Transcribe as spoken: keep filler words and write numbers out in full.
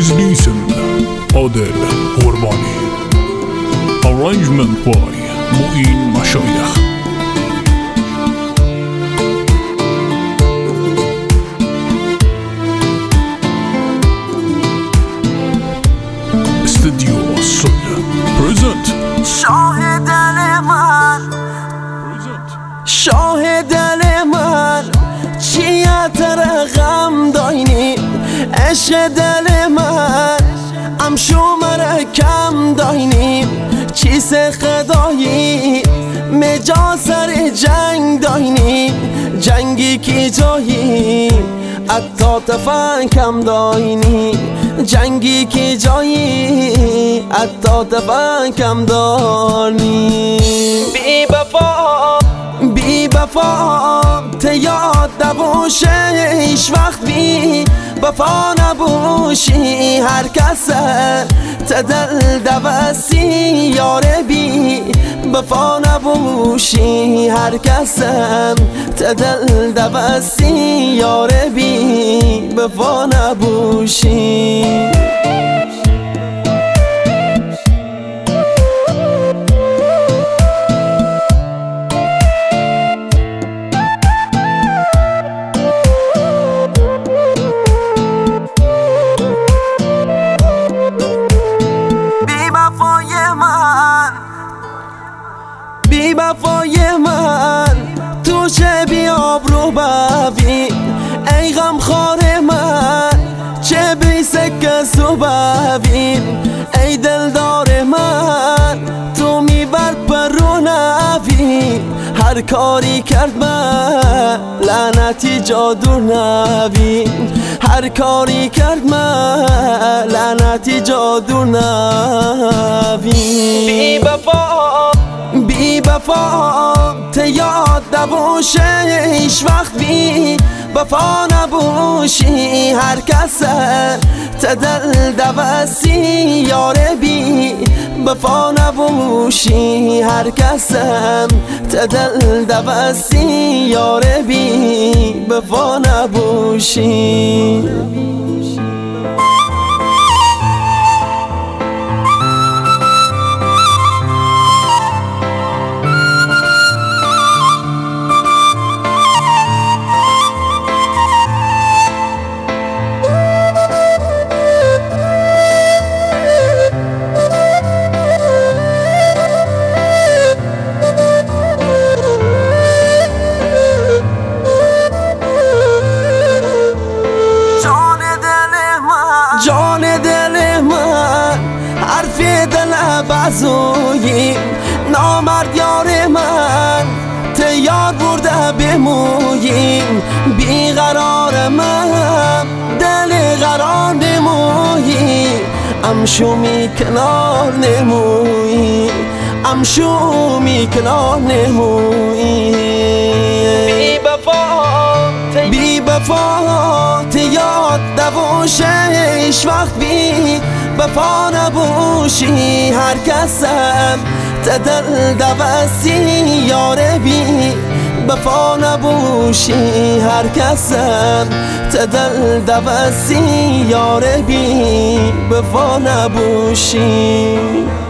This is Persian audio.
Transmission عادل قربانی. Arrangement by معین مشایخ. استودیو سویل پرزنت. شاه دل من، شاه دل من، چی اتر غم داینی؟ عشق دل من ام شومر کم داینی، چیز خدایی مجا سر جنگ داینی، جنگی کی جایی اتا تفن کم داینی، جنگی کی جایی اتا تفن کم دانی. بی بفا بی بفا ته یاد نباشه هیچ وقت، بی بفا نباشی هر کسه ته دل دوستی یاره، بی بفا نباشی هر کسه ته دل دوستی یاره، بی بفا نباشی. بی بفای من تو چه بی آبرو ببین، ای غمخوار من چه بی سکه سو ببین، ای دلدار من تو میبر پرو نبین، هر کاری کرد من لعنتی جادو نبین، هر کاری کرد من لعنتی جادو نبین. بی بفا بی بفا ته یاد نباشه هیچ وقت، بی بفا نباشی هر کسه ته دل دوستی یاره، بی بفا نباشی هر کسه ته دل دوستی یاره، بی بفا نباشی. جان دل من حرف دل بازویی، نامرد یار من ته یار برده بموییم، بیقرار من دل قرار نمویی، امشومی کنار نمویی، امشومی کنار نمویی. بی بفا بی بفا ته یاد نباشه هیچ وقت، بی بفا نباشی هر کسم ته دل دوستی یاره، بی بفا نباشی هر کسم ته دل دوستی یاره، بی بفا نباشی.